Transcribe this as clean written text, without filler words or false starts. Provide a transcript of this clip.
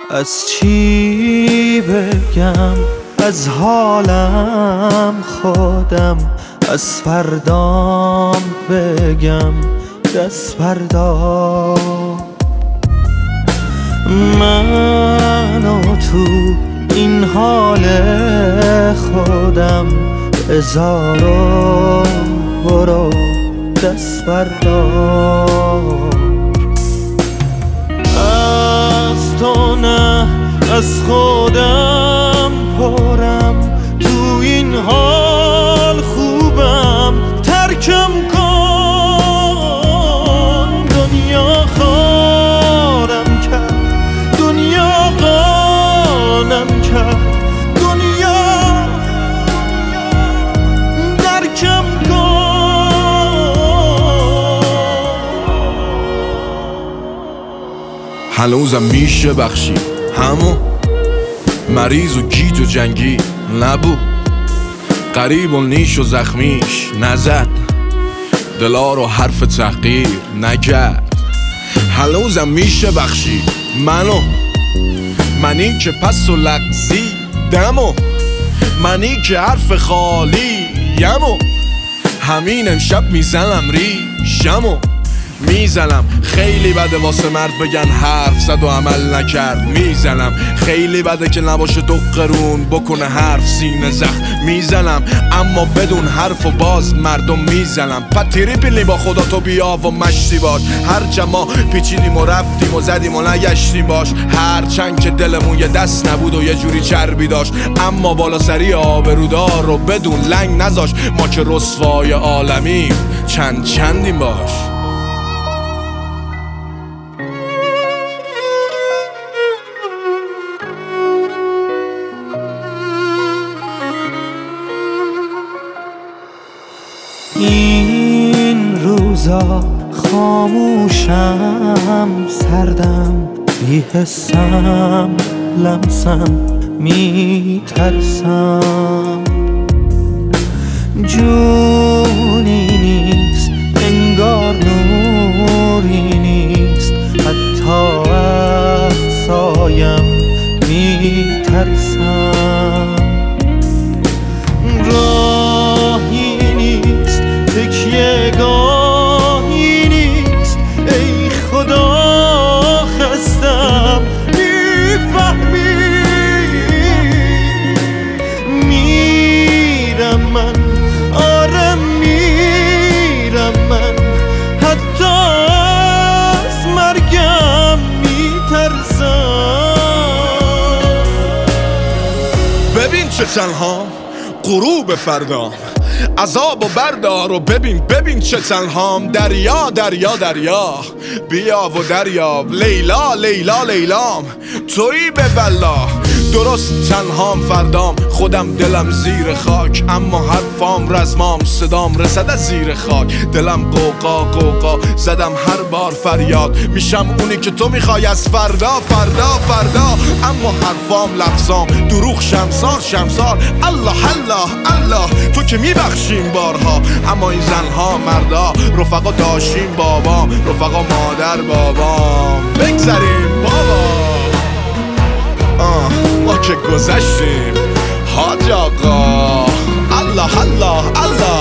از چی بگم؟ از حالم خودم، از فردام بگم دست بردار. من و تو این حال خودم بذار و برو دست بردار. از تو نه از خودم پرم، تو این حال خوبم ترکم کن. دنیا خارم کرد، دنیا قانم کرد، دنیا درکم کن. هنوزم میشه بخشی همون مریض و گیج و جنگی نبود، قریب و نیش و زخمیش نزد، دلا رو حرف تحقیر نکرد. هنوزم میشه بخشی منی که پس و لغزی دمو، منی که حرف خالی یمو. همین امشب میزنم ریشمو میزنم. خیلی بده واسه مرد بگن حرف زد و عمل نکرد. میزنم خیلی بده که نباشه دو قرون بکنه حرف سینه زخم. میزنم اما بدون حرف و باز مردم میزنم. پتیری پیلی با خدا تو بیا و مشتی باش. هر ما پیچیدیم و رفتیم و زدیم و نگشتیم باش. هرچند که دلمون یه دست نبود و یه جوری چربی داشت، اما بالا سری آبرودار رو بدون لنگ نذاش. ما که رسوای عالمیم چندیم باش. این روزا خاموشم، سردم، بی‌حسم، لمسم، میترسم. جونی نیست انگار، نوری نیست، حتی از سایم میترسم. راهی نیست، تکیه گاهی نیست، ای خدا خستم. میفهمی میرم من، آره میرم من، حتی از مرگم میترسم. ببین چه تنها غروب فردام، عذاب و بردار و ببین چه تنهام. دریا دریا دریا بیا و دریاب. لیلا لیلا لیلام تویی به بلا. درست تنهام فردام، خودم دلم زیر خاک، اما حرفام رزمام، صدام رسد از زیر خاک. دلم قوقا قوقا زدم هر بار فریاد. میشم اونی که تو میخوای از فردا فردا فردا، اما حرفام لفظام دروغ شمسار شمسار. الله الله الله تو که میبخشیم بارها، اما این زنها مردا رفقا داشتیم بابام، رفقا مادر بابام. بگذریم بابا ما که گذشتیم حاج آقا. الله الله الله